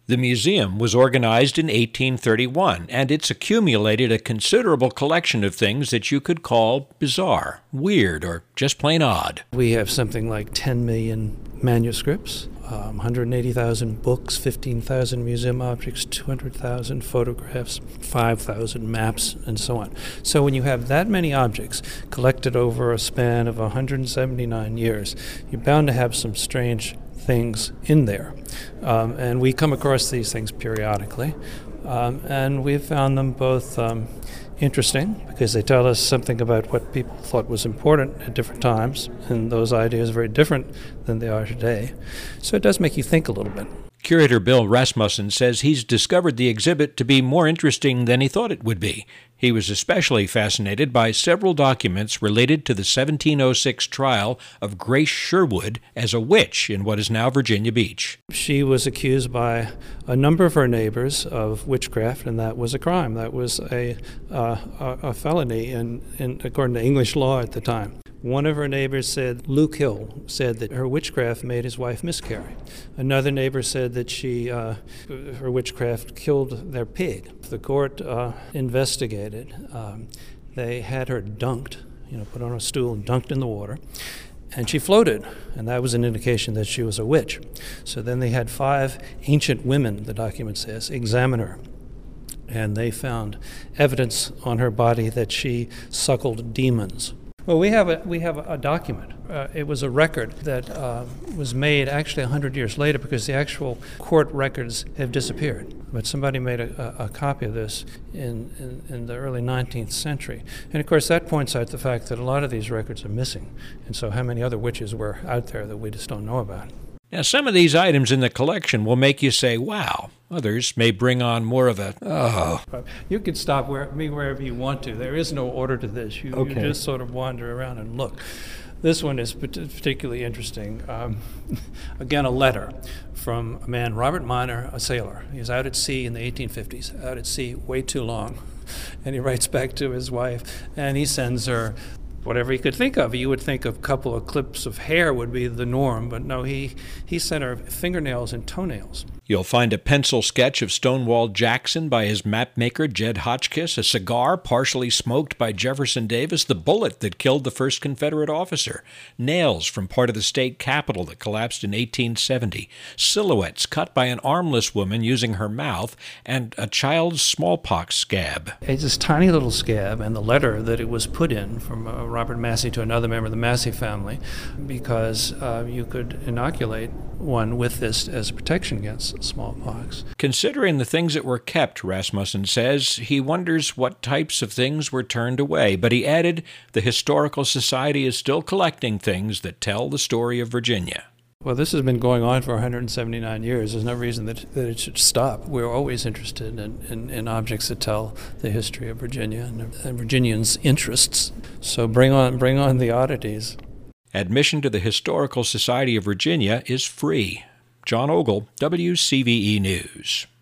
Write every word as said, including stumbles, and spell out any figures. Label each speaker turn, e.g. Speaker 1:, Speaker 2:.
Speaker 1: The museum was organized in eighteen thirty-one, and it's accumulated a considerable collection of things that you could call bizarre, weird, or just plain odd.
Speaker 2: We have something like ten million manuscripts, um, one hundred eighty thousand books, fifteen thousand museum objects, two hundred thousand photographs, five thousand maps, and so on. So when you have that many objects collected over a span of one hundred seventy-nine years, you're bound to have some strange things in there. Um, and we come across these things periodically, um, and we've found them both um, interesting because they tell us something about what people thought was important at different times, and those ideas are very different than they are today. So it does make you think a little bit.
Speaker 1: Curator Bill Rasmussen says he's discovered the exhibit to be more interesting than he thought it would be. He was especially fascinated by several documents related to the seventeen oh six trial of Grace Sherwood as a witch in what is now Virginia Beach.
Speaker 2: She was accused by a number of her neighbors of witchcraft, and that was a crime. That was a, uh, a felony in, in, according to English law at the time. One of her neighbors said, Luke Hill, said that her witchcraft made his wife miscarry. Another neighbor said that she, uh, her witchcraft killed their pig. The court uh, investigated. Um, they had her dunked, you know, put on a stool and dunked in the water, and she floated, and that was an indication that she was a witch. So then they had five ancient women, the document says, examine her. And they found evidence on her body that she suckled demons. Well, we have a we have a document. Uh, it was a record that uh, was made actually one hundred years later because the actual court records have disappeared. But somebody made a, a, a copy of this in, in, in the early nineteenth century. And of course that points out the fact that a lot of these records are missing. And so how many other witches were out there that we just don't know about?
Speaker 1: Now, some of these items in the collection will make you say, wow. Others may bring on more of a, oh.
Speaker 2: You can stop where, me wherever you want to. There is no order to this. You,
Speaker 1: okay.
Speaker 2: you just sort of wander around and look. This one is particularly interesting. Um, again, a letter from a man, Robert Miner, a sailor. He was out at sea in the eighteen fifties, out at sea way too long. And he writes back to his wife, and he sends her whatever he could think of. You would think a couple of clips of hair would be the norm, but no, he, he sent her fingernails and toenails.
Speaker 1: You'll find a pencil sketch of Stonewall Jackson by his mapmaker Jed Hotchkiss, a cigar partially smoked by Jefferson Davis, the bullet that killed the first Confederate officer, nails from part of the state capitol that collapsed in eighteen seventy, silhouettes cut by an armless woman using her mouth, and a child's smallpox scab.
Speaker 2: It's this tiny little scab, and the letter that it was put in from uh, Robert Massey to another member of the Massey family, because uh, you could inoculate one with this as a protection against smallpox.
Speaker 1: Considering the things that were kept, Rasmussen says, he wonders what types of things were turned away, but he added, the Historical Society is still collecting things that tell the story of Virginia.
Speaker 2: Well, this has been going on for one hundred seventy-nine years. There's no reason that, that it should stop. We're always interested in, in, in objects that tell the history of Virginia and, and Virginians' interests. So bring on, bring on the oddities.
Speaker 1: Admission to the Historical Society of Virginia is free. John Ogle, W C V E News.